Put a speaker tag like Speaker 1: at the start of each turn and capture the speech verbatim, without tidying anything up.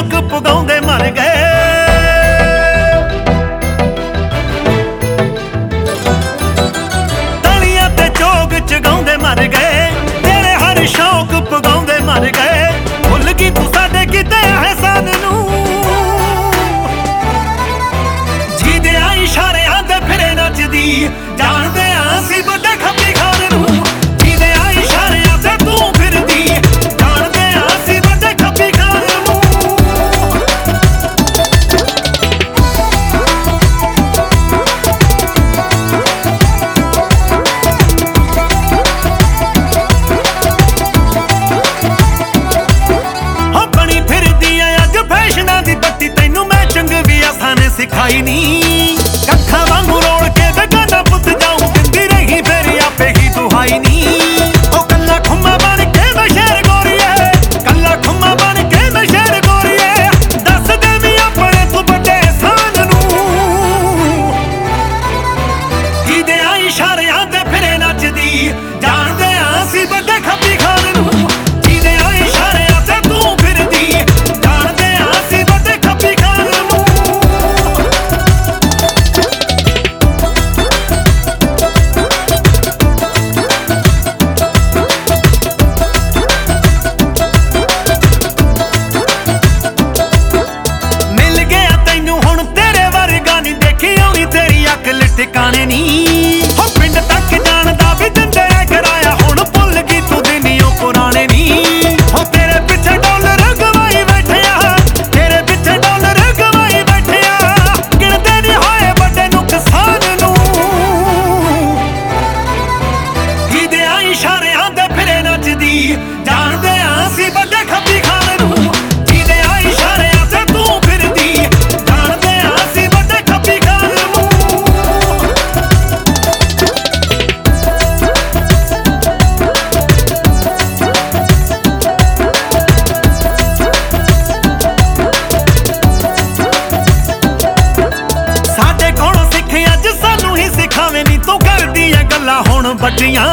Speaker 1: शौक पुगाउंदे मर गए। तालियां ते चोग चगाउंदे मर गए, तेरे हर शौक पुगाउंदे मर गए। भुल गई तू साडे किते एहसान नूं, जीदे आई इशारियां दे फिरे नचदी, जानदे आसी बड़े खपी खान नूं। जीदे आई इशारियां ते तू फिरदी, जानदे आसी बड़े खपी खान नूं। हो बनी फिरदी ऐ अज फैशनां दी बत्ती, तैनूं मैं चंग भी असां ने सिखाई नी। कखा वांगू रोड़ के बेगाना पुत जाऊं, दिंदी रही फिर आपे ही दुहाई नी। ओ कल्ला खुम्मा बन के मैं शेर गोरीए, कल्ला खुम्मा बन के मैं शेर गोरीए। दस दे भी अपने तू बड़े एहसान नूं, जीदे आई इशारियां दे फिरे नचदी, जानदे आसी बड़े खपी खान नूं। जीदे आई इशारियां ते तू फिरदी, जानदे आसी बड़े खपी खान नूं। मिल गया तैनू हुण तेरे वर्गा नी, देखी आउणी तेरी अकल ठिकाने नी। हो पिंड तक जानदा भी दिंदे कराया, हुण भुल गई तू दिनियों पुराने नी। हो तेरे पिछे डॉलर गवाई बैठिया, तेरे पिछे डॉलर गवाई बैठिया। गिणदे नी होए बड़े नुकसान नूं, जीदे आई इशारियां दे फिरे नचदी, जानदे आसी बड़े खपी खान नूं। जीदे आई इशारियां ते तू फिरदी, जानदे आसी बड़े खपी खान नूं। साडे कोलों सिख अज सानू ही सिखावे नी, तू करदी ऐ गल्लां हुण बड्डियां।